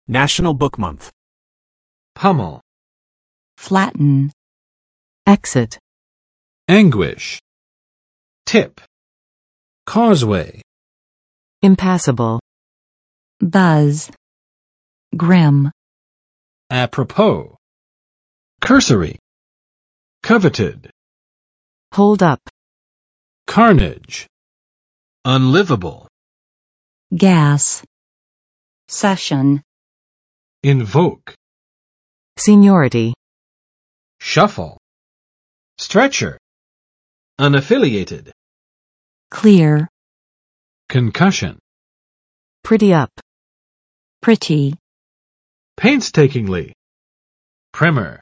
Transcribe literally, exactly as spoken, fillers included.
National Book Month. Pummel. Flatten. Exit. Anguish. Tip. Causeway. Impassable. Buzz. Grim. Apropos. Cursory. Coveted. Hold up. Carnage. Unlivable. Gas. Session. Invoke. Seniority. Shuffle. Stretcher. Unaffiliated. Clear. Concussion. Pretty up. Pretty. Painstakingly. Primer.